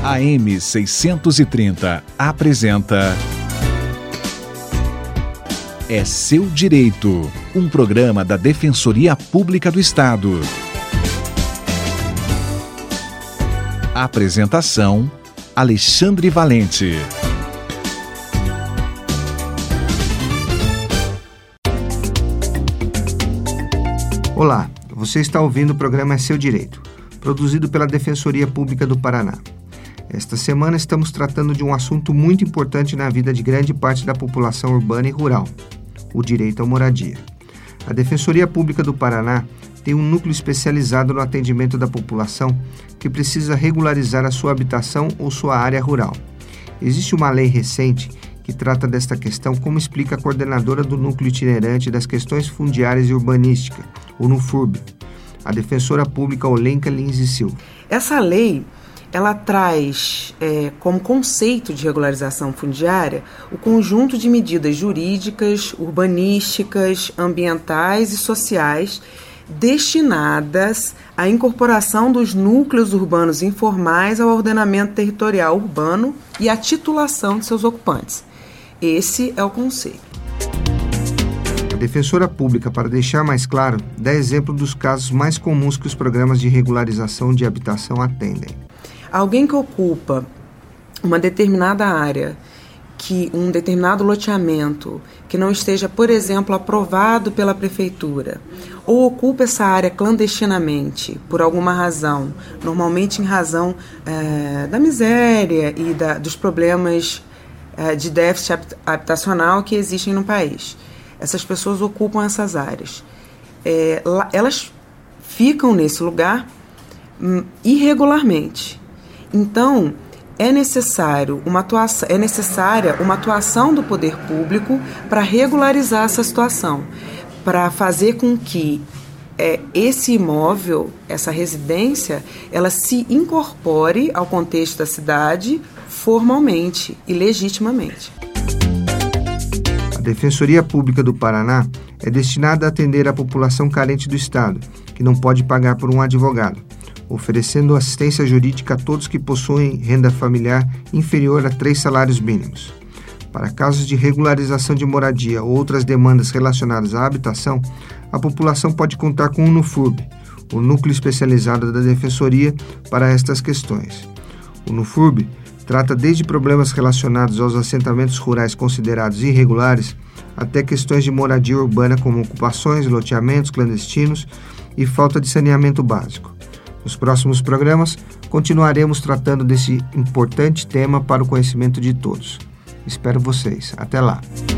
AM 630 apresenta É Seu Direito, um programa da Defensoria Pública do Estado. Apresentação: Alexandre Valente. Olá, você está ouvindo o programa É Seu Direito, produzido pela Defensoria Pública do Paraná. Esta semana estamos tratando de um assunto muito importante na vida de grande parte da população urbana e rural, o direito à moradia. A Defensoria Pública do Paraná tem um núcleo especializado no atendimento da população que precisa regularizar a sua habitação ou sua área rural. Existe uma lei recente que trata desta questão, como explica a coordenadora do Núcleo Itinerante das Questões Fundiárias e Urbanística, o NUFURB, a defensora pública Olenka Lins e Silva. Essa lei, ela traz como conceito de regularização fundiária o conjunto de medidas jurídicas, urbanísticas, ambientais e sociais destinadas à incorporação dos núcleos urbanos informais ao ordenamento territorial urbano e à titulação de seus ocupantes. Esse é o conceito. A defensora pública, para deixar mais claro, dá exemplo dos casos mais comuns que os programas de regularização de habitação atendem. Alguém que ocupa uma determinada área, um determinado loteamento, que não esteja, por exemplo, aprovado pela prefeitura, ou ocupa essa área clandestinamente, por alguma razão, normalmente em razão da miséria e dos problemas de déficit habitacional que existem no país. Essas pessoas ocupam essas áreas. Elas ficam nesse lugar irregularmente. Então, é necessária uma atuação do poder público para regularizar essa situação, para fazer com que esse imóvel, essa residência, ela se incorpore ao contexto da cidade formalmente e legitimamente. A Defensoria Pública do Paraná é destinada a atender a população carente do Estado, que não pode pagar por um advogado, oferecendo assistência jurídica a todos que possuem renda familiar inferior a 3 salários mínimos. Para casos de regularização de moradia ou outras demandas relacionadas à habitação, a população pode contar com o NUFURB, o núcleo especializado da Defensoria para estas questões. O NUFURB trata desde problemas relacionados aos assentamentos rurais considerados irregulares até questões de moradia urbana como ocupações, loteamentos clandestinos e falta de saneamento básico. Nos próximos programas, continuaremos tratando desse importante tema para o conhecimento de todos. Espero vocês. Até lá!